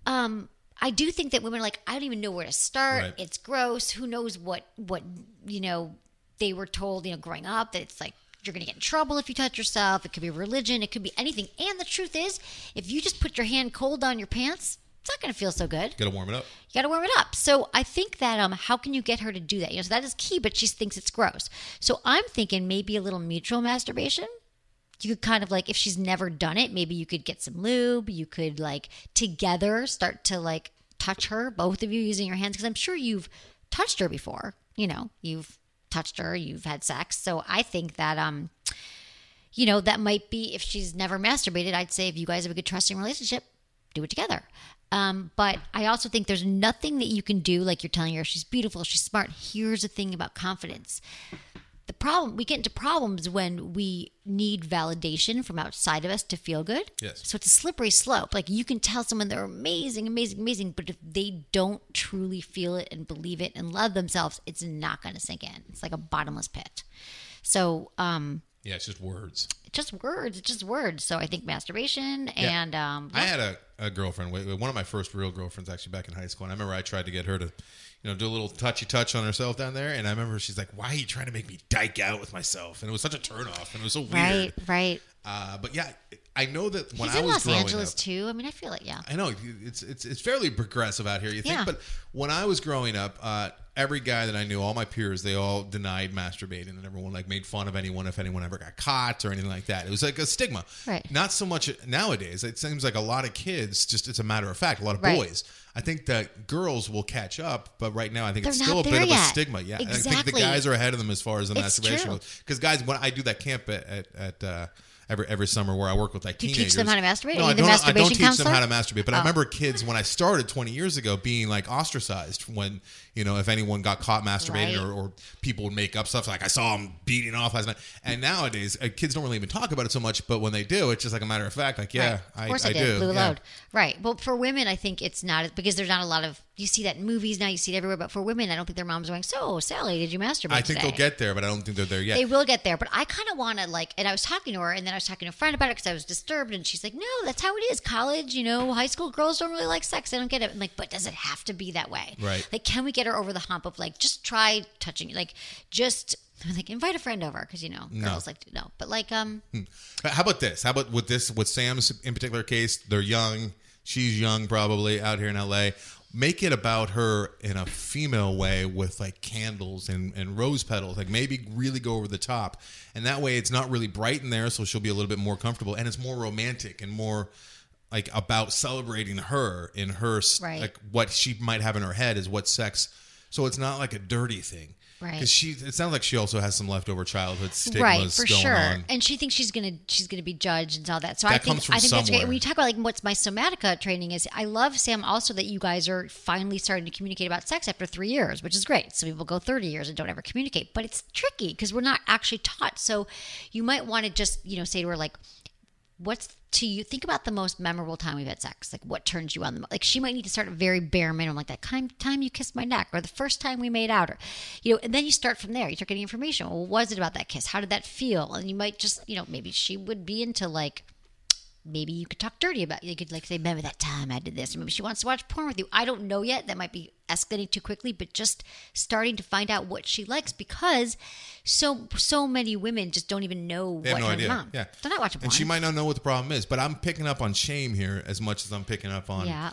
I do think that women are like, I don't even know where to start. Right. It's gross. Who knows what they were told, growing up, that it's like you're going to get in trouble if you touch yourself. It could be religion. It could be anything. And the truth is, if you just put your hand cold on your pants, it's not going to feel so good. Got to warm it up. You got to warm it up. So I think that how can you get her to do that? So that is key, but she thinks it's gross. So I'm thinking maybe a little mutual masturbation. you could kind of like, if she's never done it, maybe you could get some lube. You could like together start to like touch her, both of you using your hands. Because I'm sure you've touched her before. You know, you've touched her, you've had sex. So I think that, you know, that might be, if she's never masturbated, I'd say if you guys have a good trusting relationship, do it together. But I also think there's nothing that you can do, like you're telling her she's beautiful, she's smart. Here's the thing about confidence. The problem, we get into problems when we need validation from outside of us to feel good. Yes. So it's a slippery slope. Like you can tell someone they're amazing, amazing, amazing, but if they don't truly feel it and believe it and love themselves, it's not going to sink in. It's like a bottomless pit. So, yeah, it's just words. It's just words. So I think masturbation and I had a girlfriend, one of my first real girlfriends actually back in high school. And I remember I tried to get her to, you know, do a little touchy touch on herself down there. And I remember she's like, why are you trying to make me dyke out with myself? And it was such a turnoff and it was so weird. Right. But yeah, I know that when He's I in was Los growing Angeles up, too. I mean, I feel it. Yeah. I know it's fairly progressive out here, you think, Yeah. but when I was growing up, every guy that I knew, all my peers, they all denied masturbating, and everyone like made fun of anyone if anyone ever got caught or anything like that. It was like a stigma. Right. Not so much nowadays. It seems like a lot of kids, just it's a matter of fact, a lot of Right. boys. I think that girls will catch up, but right now I think it's They're still a not bit there of yet. a stigma. Yeah, And I think the Exactly. guys are ahead of them as far as the It's masturbation true. goes. Because guys, when I do that camp at every summer where I work with like Do you teenagers. teach them how to masturbate? No, Are I you the don't masturbation teach counselor? them how to masturbate, but I Oh. remember kids when I started 20 years ago being like ostracized when, you know, if anyone got caught masturbating Right. or people would make up stuff like I saw him beating off last night. And nowadays kids don't really even talk about it so much, but when they do, it's just like a matter of fact, like, yeah, Right. Of course I do. did. Blew a Yeah. load. Right. Well, for women, I think it's not because there's not a lot of. You see that in movies now. You see it everywhere. But for women, I don't think their moms are going. So, Sally, did you masturbate? I think today? they'll get there, but I don't think they're there yet. They will get there, but I kind of want to like. And I was talking to her, and then I was talking to a friend about it because I was disturbed, and she's like, "No, that's how it is. College, you know, high school girls don't really like sex. They don't get it." I'm like, but does it have to be that way? Right. Like, can we get her over the hump of like just try touching? Like, just like invite a friend over because you know girls like to know. But like, How about this? How about with Sam's in particular case? They're young. She's young, probably out here in LA. Make it about her in a female way with like candles and rose petals. Like maybe really go over the top, and that way it's not really bright in there, so she'll be a little bit more comfortable, and it's more romantic and more like about celebrating her in her Right. like what she might have in her head is what sex. So it's not like a dirty thing. Right. Because it sounds like she also has some leftover childhood stigmas right, for going sure. on. And she thinks she's gonna be judged and all that. So That I think comes from that's great. somewhere. When you talk about like what's my somatica training is, I love Sam also that you guys are finally starting to communicate about sex after 3 years, which is great. Some people go 30 years and don't ever communicate, but it's tricky because we're not actually taught. So you might want to just say to her like, what's to you, think about the most memorable time we've had sex. Like what turns you on the most. Like she might need to start at very bare minimum, like that time you kissed my neck or the first time we made out, or and then you start from there. You start getting information. Well, what was it about that kiss? How did that feel? And you might just maybe she would be into like, maybe you could talk dirty about it. You could like say, remember that time I did this, or maybe she wants to watch porn with you. I don't know yet. That might be escalating too quickly, but just starting to find out what she likes, because so many women just don't even know They have what no her idea. mom. Yeah. They're not watching porn. And she might not know what the problem is, but I'm picking up on shame here as much as I'm picking up on Yeah.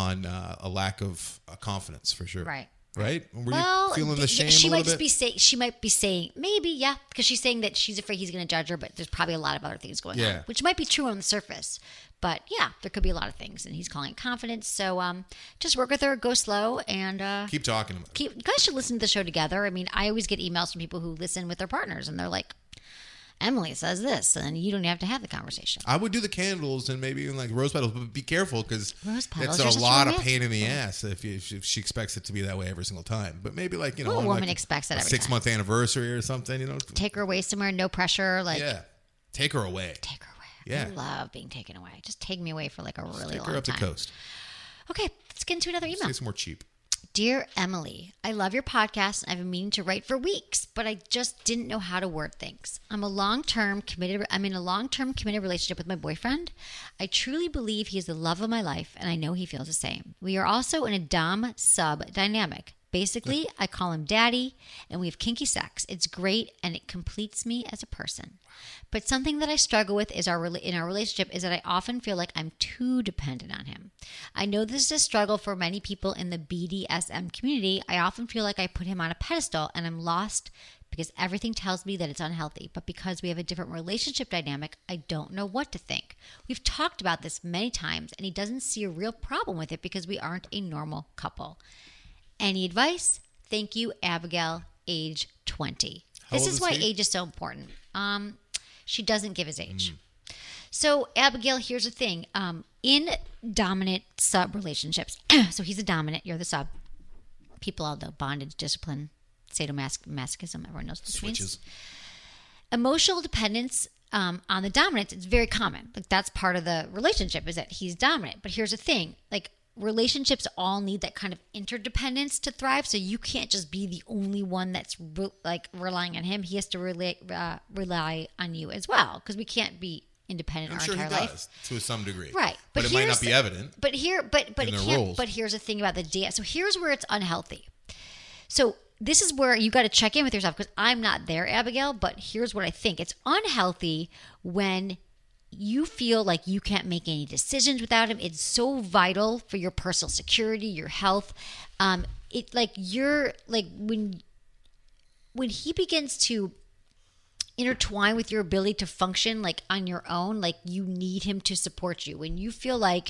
a lack of confidence for sure. Right. Right? Were you feeling the shame she a might little just bit? she might be saying maybe, yeah, because she's saying that she's afraid he's going to judge her, but there's probably a lot of other things going Yeah. on, which might be true on the surface. But yeah, there could be a lot of things, and he's calling it confidence. So just work with her, go slow, and Keep talking about it. you guys should listen to the show together. I mean, I always get emails from people who listen with their partners, and they're like, Emily says this, and you don't have to have the conversation. I would do the candles and maybe even like rose petals, but be careful because Rose petals, it's you're a such a lot of romantic. pain in the ass if she expects it to be that way every single time. But maybe like, Well, a on, woman like expects it a every 6 month anniversary or something, Take her away somewhere, no pressure. Like, Yeah. Take her away. take her away. Yeah. I love being taken away. Just take me away for like a really Take long her up time. the coast. Okay, let's get into another email. Say some more cheap. Dear Emily, I love your podcast and I've been meaning to write for weeks, but I just didn't know how to word things. I'm in a long-term committed relationship with my boyfriend. I truly believe he is the love of my life, and I know he feels the same. We are also in a dom-sub dynamic. Basically, I call him daddy, and we have kinky sex. It's great, and it completes me as a person. But something that I struggle with in our relationship is that I often feel like I'm too dependent on him. I know this is a struggle for many people in the BDSM community. I often feel like I put him on a pedestal, and I'm lost because everything tells me that it's unhealthy. But because we have a different relationship dynamic, I don't know what to think. We've talked about this many times, and he doesn't see a real problem with it because we aren't a normal couple. Any advice? Thank you, Abigail, age 20. This is why age is so important. She doesn't give his age. So, Abigail, here's the thing. In dominant sub relationships, so he's a dominant, you're the sub. People all know bondage, discipline, sadomasochism. Everyone knows what this means. Emotional dependence on the dominant is very common. Like, that's part of the relationship, is that he's dominant. But here's the thing. Like, relationships all need that kind of interdependence to thrive. So you can't just be the only one that's relying on him. He has to rely on you as well, because we can't be independent our entire life. I'm sure he does to some degree, right? But it might not be evident. But here's the thing about the date. So here's where it's unhealthy. So this is where you got to check in with yourself, because I'm not there, Abigail. But here's what I think: it's unhealthy when you feel like you can't make any decisions without him. It's so vital for your personal security, your health. When he begins to intertwine with your ability to function like on your own, like you need him to support you. When you feel like,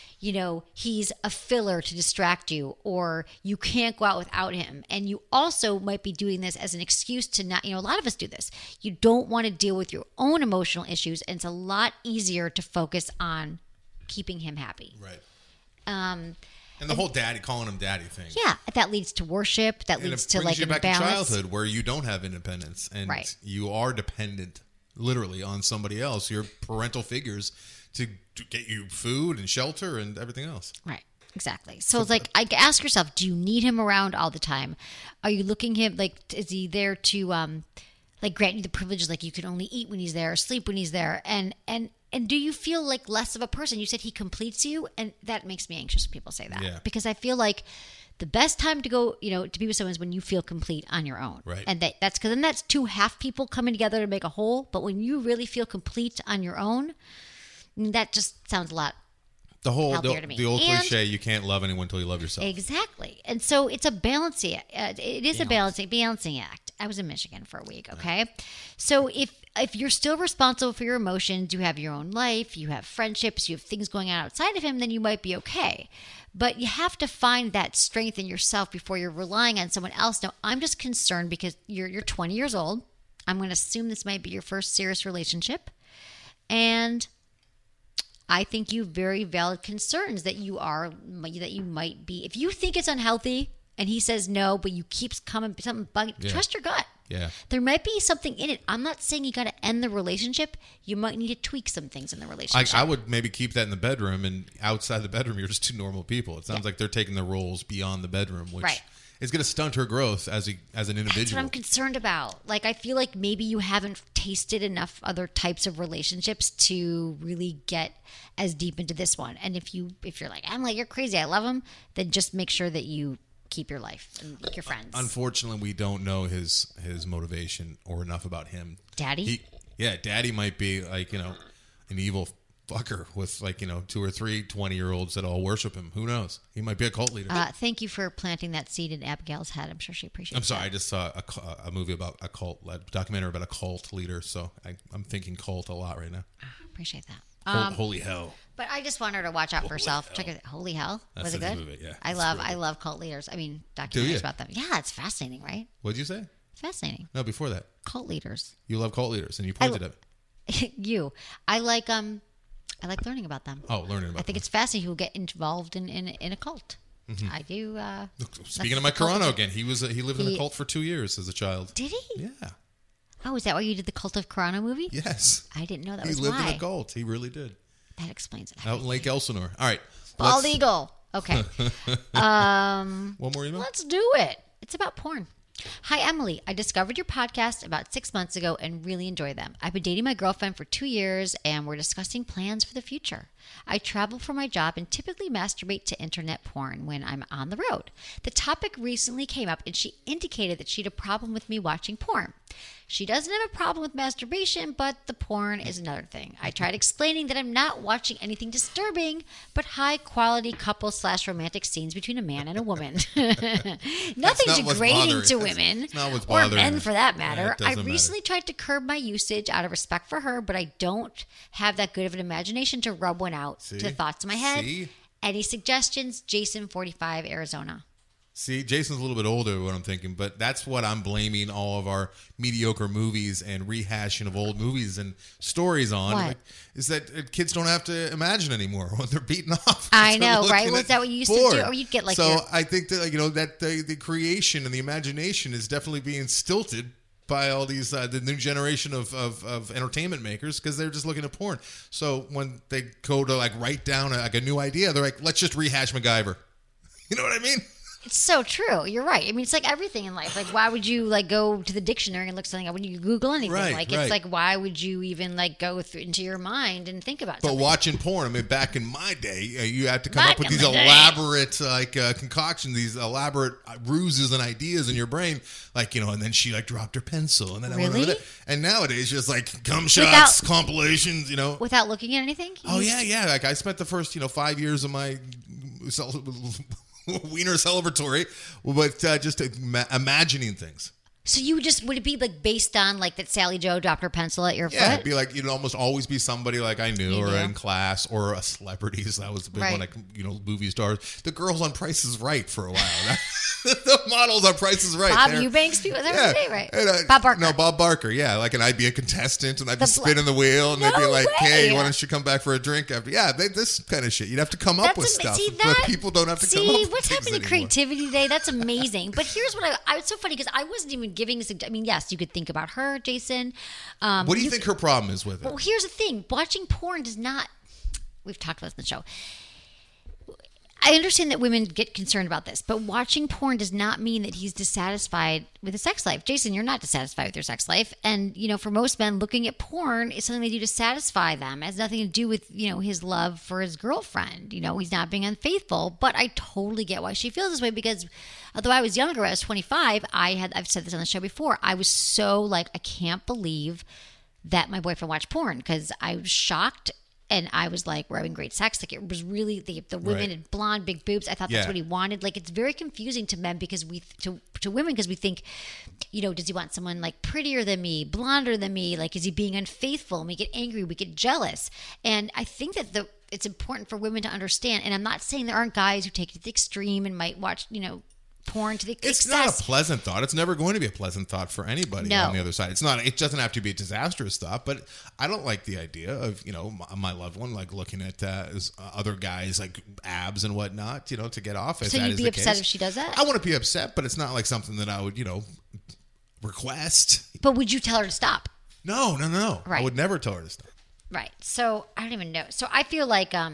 he's a filler to distract you, or you can't go out without him. And you also might be doing this as an excuse to not, a lot of us do this. You don't want to deal with your own emotional issues, and it's a lot easier to focus on keeping him happy. Right. And the whole calling him daddy thing. Yeah, that leads to worship. That leads to like an imbalance. Back to childhood, where you don't have independence, and you are dependent, literally, on somebody else. Your parental figures to get you food and shelter and everything else. Right. Exactly. So it's like, ask yourself: do you need him around all the time? Are you looking him is he there to grant you the privileges, like you can only eat when he's there, or sleep when he's there, and do you feel like less of a person? You said he completes you, and that makes me anxious when people say that. Because I feel like the best time to go, to be with someone is when you feel complete on your own. Right. And that's because then that's two half people coming together to make a whole. But when you really feel complete on your own, that just sounds a lot healthier to me. The old cliche, you can't love anyone until you love yourself. Exactly. And so it's a balancing act. It is a balancing act. I was in Michigan for a week, okay? Right. So if you're still responsible for your emotions, you have your own life, you have friendships, you have things going on outside of him, then you might be okay. But you have to find that strength in yourself before you're relying on someone else. Now, I'm just concerned because you're 20 years old. I'm going to assume this might be your first serious relationship. And I think you have very valid concerns that you might be. If you think it's unhealthy and he says no, but you keep coming, trust your gut. Yeah. There might be something in it. I'm not saying you got to end the relationship. You might need to tweak some things in the relationship. I would maybe keep that in the bedroom, and outside the bedroom, you're just two normal people. It sounds like they're taking their roles beyond the bedroom, which is going to stunt her growth as an individual. That's what I'm concerned about. Like, I feel like maybe you haven't tasted enough other types of relationships to really get as deep into this one. And if you're like, I'm like, you're crazy, I love him, then just make sure that you keep your life and your friends. Unfortunately, we don't know his motivation or enough about him. Daddy? Daddy might be like, an evil fucker with 2 or 3 20-year-olds that all worship him. Who knows? He might be a cult leader. Thank you for planting that seed in Abigail's head. I'm sure she appreciates it. I'm sorry. I just saw a movie about a documentary about a cult leader. So I'm thinking cult a lot right now. Appreciate that. Holy hell. But I just want her to watch out for herself. Check it. Holy hell. Was it good? Movie, yeah. I love cult leaders. I mean, documentaries about them. Yeah, it's fascinating, right? What'd you say? It's fascinating. No, before that. Cult leaders. You love cult leaders, and you pointed at it. I like learning about them. Oh, learning about them. I think it's fascinating who get involved in a cult. Mm-hmm. I do. Speaking of Mike Carano again, he lived in a cult for 2 years as a child. Did he? Yeah. Oh, is that why you did the Cult of Carano movie? Yes. I didn't know that he was lived why. in a cult. He really did. That explains it. Out in Lake Elsinore. All right. Bald Eagle. Okay. One more email? Let's do it. It's about porn. Hi, Emily. I discovered your podcast about 6 months ago and really enjoy them. I've been dating my girlfriend for 2 years and we're discussing plans for the future. I travel for my job and typically masturbate to internet porn when I'm on the road. The topic recently came up and she indicated that she had a problem with me watching porn. She doesn't have a problem with masturbation, but the porn is another thing. I tried explaining that I'm not watching anything disturbing, but high-quality couple/romantic scenes between a man and a woman. Nothing degrading to women, or men for that matter. I recently tried to curb my usage out of respect for her, but I don't have that good of an imagination to rub one out to the thoughts in my head. Any suggestions? Jason, 45, Arizona. See, Jason's a little bit older, what I'm thinking, but that's what I'm blaming all of our mediocre movies and rehashing of old movies and stories on. What? Is that kids don't have to imagine anymore when they're beaten off. I know, right? Well, is that what you used to do? Or you'd get like I think that, that the creation and the imagination is definitely being stilted by all these the new generation of entertainment makers, because they're just looking at porn. So when they go to write down a new idea, they're like, let's just rehash MacGyver. You know what I mean? It's so true. You're right. I mean, it's like everything in life. Like, why would you go to the dictionary and look something up when you Google anything? Right, it's like, why would you even go into your mind and think about something? But watching porn, I mean, back in my day, you had to come up with these elaborate concoctions, these elaborate ruses and ideas in your brain, and then she dropped her pencil, and then I went over there. And nowadays, just cum shots, compilations, without looking at anything. Yeah. I spent the first 5 years of my wiener celebratory, but just imagining things. So you would it be based on that Sally Joe dropped her pencil at your foot? Yeah, it'd be it'd almost always be somebody I knew or in class or a celebrity. So that was a big one, movie stars. The girls on Price is Right for a while. The models on Price is Right. Bob Eubanks, people, right? Bob Barker. No, Bob Barker, yeah. And I'd be a contestant and I'd be spinning the wheel and they'd be like, hey, why don't you come back for a drink after? Yeah, this kind of shit. You'd have to come up with stuff. But people don't have to come up with things what's happening to creativity today? That's amazing. But here's what it's so funny because I wasn't even giving yes, you could think about her, Jason. What do you think her problem is with it? Well, here's the thing. Watching porn does not... We've talked about this in the show. I understand that women get concerned about this, but watching porn does not mean that he's dissatisfied with his sex life. Jason, you're not dissatisfied with your sex life. And, for most men, looking at porn is something they do to satisfy them. It has nothing to do with, his love for his girlfriend. He's not being unfaithful. But I totally get why she feels this way because although I was younger, I was 25, I've said this on the show before, I was so I can't believe that my boyfriend watched porn because I was shocked. And I was we're having great sex. It was really the women had blonde, big boobs. I thought that's what he wanted. It's very confusing to men because to women because we think, does he want someone prettier than me, blonder than me? Is he being unfaithful? And we get angry, we get jealous. And I think that it's important for women to understand. And I'm not saying there aren't guys who take it to the extreme and might watch, porn to the excess. It's not a pleasant thought. It's never going to be a pleasant thought for anybody on the other side. It's not. It doesn't have to be a disastrous thought, but I don't like the idea of my loved one looking at other guys abs and whatnot, to get off. So you'd be upset if she does that? I wouldn't be upset, but it's not something that I would request. But would you tell her to stop? No. Right. I would never tell her to stop. Right. So I don't even know. So I feel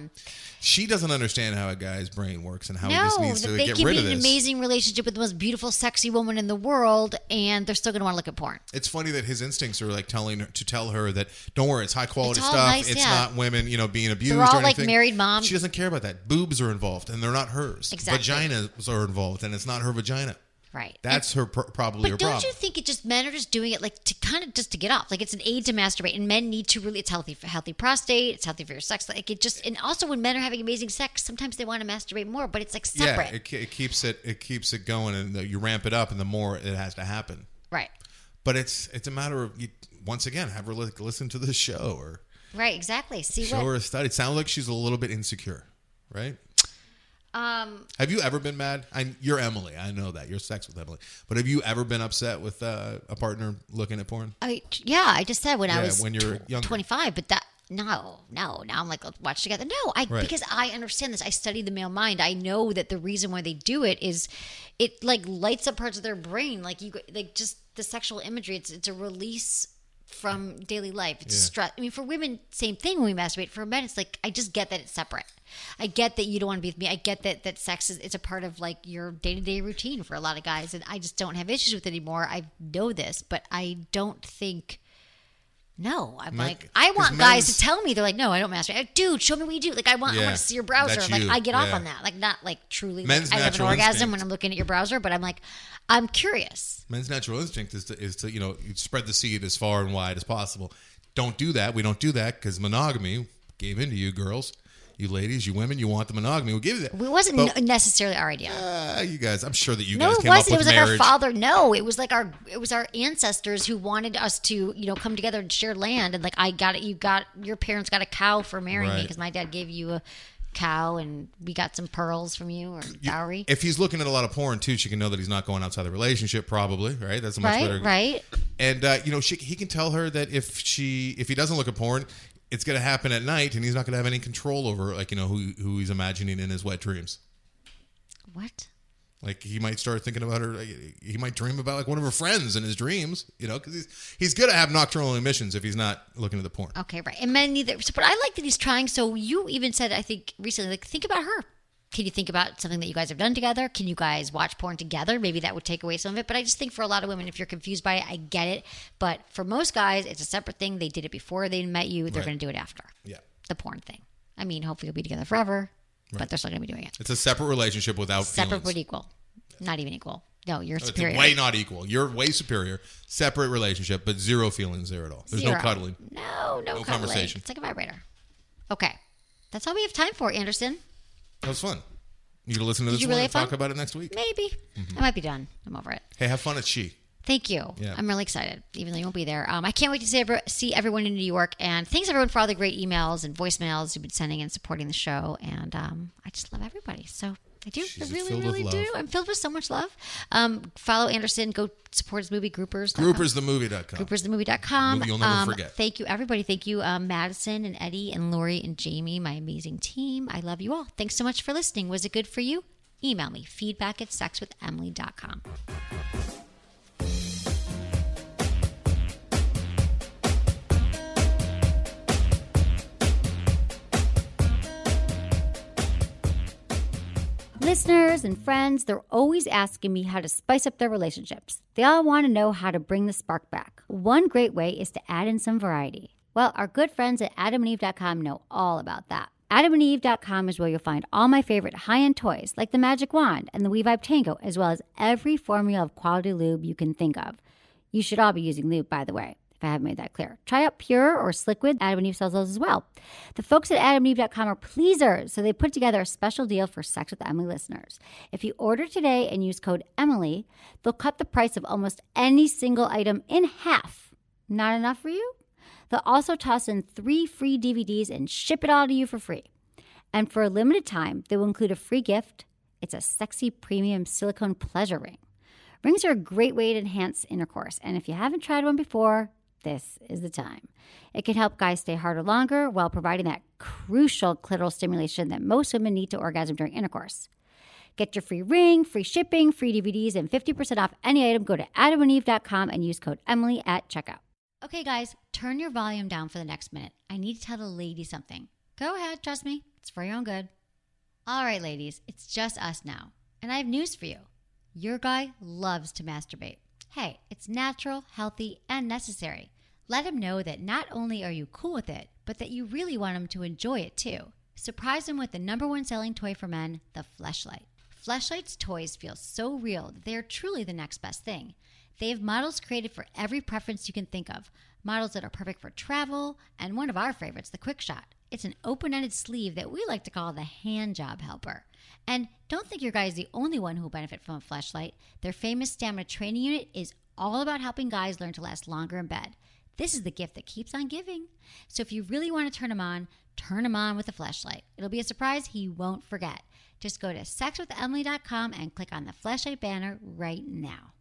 she doesn't understand how a guy's brain works and how he just needs to get rid of this. They can be an amazing relationship with the most beautiful, sexy woman in the world, and they're still going to want to look at porn. It's funny that his instincts are tell her that don't worry, it's high quality stuff. Nice, it's not women, being abused. They're all or anything. Married moms. She doesn't care about that. Boobs are involved, and they're not hers. Exactly. Vaginas are involved, and it's not her vagina. Right. That's probably her problem. But don't you think men are just doing it to kind of just to get off? It's an aid to masturbate, and men need to really. It's healthy for healthy prostate. It's healthy for your sex. And also when men are having amazing sex, sometimes they want to masturbate more, but it's separate. Yeah, it keeps it going, and you ramp it up, and the more it has to happen. Right. But it's a matter of once again have her listen to the show or right exactly show her a study. It sounds like she's a little bit insecure, right? Have you ever been mad? You're Emily. I know that. You're sex with Emily. But have you ever been upset with a partner looking at porn? I just said when you're younger. 25, but that no. Now I'm let's watch together. No, because I understand this. I study the male mind. I know that the reason why they do it is it lights up parts of their brain. Just the sexual imagery. It's a release from daily life. It's stress. I mean, for women, same thing when we masturbate. For men, it's I just get that it's separate. I get that you don't want to be with me. I get that sex it's a part of your day-to-day routine for a lot of guys, and I just don't have issues with it anymore. I know this, but I don't think No, I'm Men- like, I 'cause want guys men's- to tell me. They're like, no, I don't masturbate. Like, dude, show me what you do. Like, I want Yeah, to see your browser. that's Like, you. I get off Yeah. on that. Like, not like truly. Men's Like, I have an natural orgasm instinct. when I'm looking at your browser, but I'm like, I'm curious. Men's natural instinct is to you spread the seed as far and wide as possible. Don't do that. We don't do that because monogamy gave into you, girls. You ladies, you women, you want the monogamy. We'll give you that. It wasn't But- necessarily our idea. You guys, I'm sure that you No, guys it came up wasn't. It with was like marriage. our father. No, it was like it was our ancestors who wanted us to, come together and share land. And like, your parents got a cow for marrying me Right. because my dad gave you a cow and we got some pearls from you or dowry. If he's looking at a lot of porn too, she can know that he's not going outside the relationship. Probably, right? That's a much better. Right. And he can tell her that if he doesn't look at porn, it's going to happen at night, and he's not going to have any control over who he's imagining in his wet dreams. What? Like he might start thinking about her. He might dream about like one of her friends in his dreams. Because he's going to have nocturnal emissions if he's not looking at the porn. Okay, right. And men neither. But I like that he's trying. So you even said, I think recently, like, think about her. Can you think about something that you guys have done together? Can you guys watch porn together? Maybe that would take away some of it. But I just think for a lot of women, if you're confused by it, I get it. But for most guys, it's a separate thing. They did it before they met you. They're Right. going to do it after. Yeah. The porn thing. I mean, hopefully you'll be together forever, but they're still going to be doing it. It's a separate relationship without Separate feelings. but equal. Not even equal. No, you're It's superior. way not equal. You're way superior. Separate relationship, but zero feelings there at all. There's Zero. no cuddling. No cuddling. conversation. It's like a vibrator. Okay. That's all we have time for, Anderson. That was fun. You gonna listen to this you one really and have talk fun? about it next week? Maybe. I might be done. I'm over it. Hey, have fun at She. Thank you. Yeah. I'm really excited, even though you won't be there. I can't wait to see everyone in New York. And thanks, everyone, for all the great emails and voicemails you've been sending and supporting the show. And I just love everybody. So I do. She's I really, filled with really do. love. I'm filled with so much love. Follow Anderson. Go support his movie, Groupers. Groupersthemovie.com. Groupersthemovie.com. Movie you'll never forget. Thank you, everybody. Thank you, Madison and Eddie and Lori and Jamie, my amazing team. I love you all. Thanks so much for listening. Was it good for you? Email me, feedback@sexwithemily.com. Listeners and friends, they're always asking me how to spice up their relationships. They all want to know how to bring the spark back. One great way is to add in some variety. Well, our good friends at adamandeve.com know all about that. Adamandeve.com is where you'll find all my favorite high-end toys like the Magic Wand and the WeVibe Tango, as well as every formula of quality lube you can think of. You should all be using lube, by the way, if I haven't made that clear. Try out Pure or Sliquid. Adam and Eve sells those as well. The folks at adamandeve.com are pleasers, so they put together a special deal for Sex with Emily listeners. If you order today and use code Emily, they'll cut the price of almost any single item in half. Not enough for you? They'll also toss in 3 free DVDs and ship it all to you for free. And for a limited time, they will include a free gift. It's a sexy premium silicone pleasure ring. Rings are a great way to enhance intercourse, and if you haven't tried one before, this is the time. It can help guys stay harder longer while providing that crucial clitoral stimulation that most women need to orgasm during intercourse. Get your free ring, free shipping, free DVDs, and 50% off any item. Go to adamandeve.com and use code Emily at checkout. Okay, guys, turn your volume down for the next minute. I need to tell the ladies something. Go ahead, trust me. It's for your own good. All right, ladies, it's just us now. And I have news for you. Your guy loves to masturbate. Hey, it's natural, healthy, and necessary. Let him know that not only are you cool with it, but that you really want him to enjoy it too. Surprise him with the #1 selling toy for men, the Fleshlight. Fleshlight's toys feel so real that they are truly the next best thing. They have models created for every preference you can think of. Models that are perfect for travel, and one of our favorites, the Quick Shot. It's an open-ended sleeve that we like to call the hand job helper. And don't think your guy is the only one who will benefit from a Fleshlight. Their famous stamina training unit is all about helping guys learn to last longer in bed. This is the gift that keeps on giving. So if you really want to turn him on with a Fleshlight. It'll be a surprise he won't forget. Just go to sexwithemily.com and click on the Fleshlight banner right now.